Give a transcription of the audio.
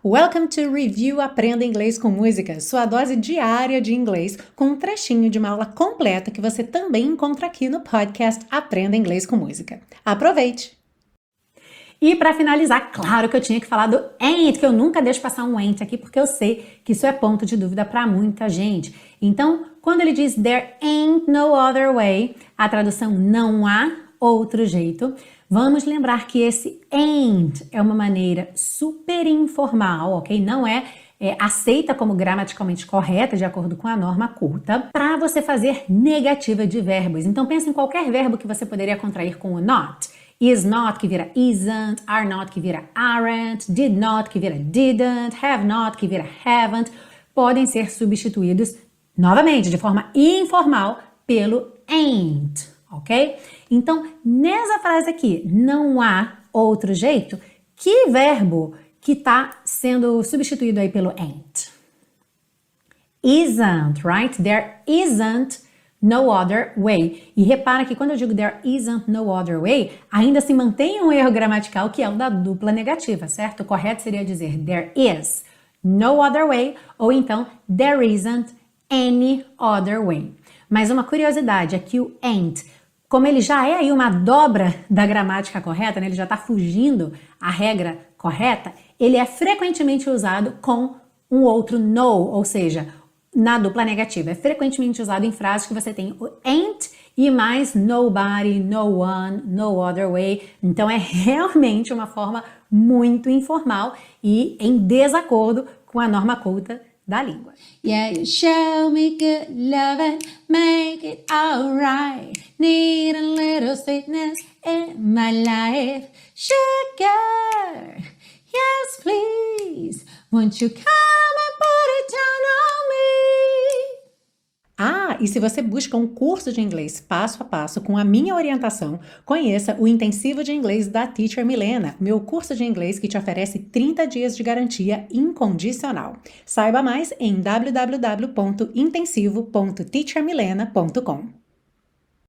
Welcome to Review Aprenda Inglês com Música, sua dose diária de inglês, com um trechinho de uma aula completa que você também encontra aqui no podcast Aprenda Inglês com Música. Aproveite! E para finalizar, claro que eu tinha que falar do ain't, que eu nunca deixo passar um ain't aqui, porque eu sei que isso é ponto de dúvida para muita gente. Então, quando ele diz there ain't no other way, a tradução não há outro jeito, vamos lembrar que esse ain't é uma maneira super informal, ok? Não é aceita como gramaticalmente correta, de acordo com a norma culta, para você fazer negativa de verbos. Então, pensa em qualquer verbo que você poderia contrair com o not. Is not, que vira isn't, are not, que vira aren't, did not, que vira didn't, have not, que vira haven't, podem ser substituídos, novamente, de forma informal, pelo ain't, ok? Então, nessa frase aqui, não há outro jeito, que verbo que está sendo substituído aí pelo ain't? Isn't, right? There isn't no other way. E repara que quando eu digo there isn't no other way, ainda se mantém um erro gramatical que é o da dupla negativa, certo? O correto seria dizer there is no other way ou então there isn't any other way. Mas uma curiosidade é que o ain't, como ele já é aí uma dobra da gramática correta, né? Ele já está fugindo a regra correta, ele é frequentemente usado com um outro no, ou seja, na dupla negativa. É frequentemente usado em frases que você tem o ain't e mais nobody, no one, no other way. Então é realmente uma forma muito informal e em desacordo com a norma culta da língua. Yeah, you show me good loving, make it alright. Need a little sweetness in my life. Sugar, yes please. Won't you come and put it down on me? Ah, e se você busca um curso de inglês passo a passo com a minha orientação, conheça o Intensivo de Inglês da Teacher Milena, meu curso de inglês que te oferece 30 dias de garantia incondicional. Saiba mais em www.intensivo.teachermilena.com.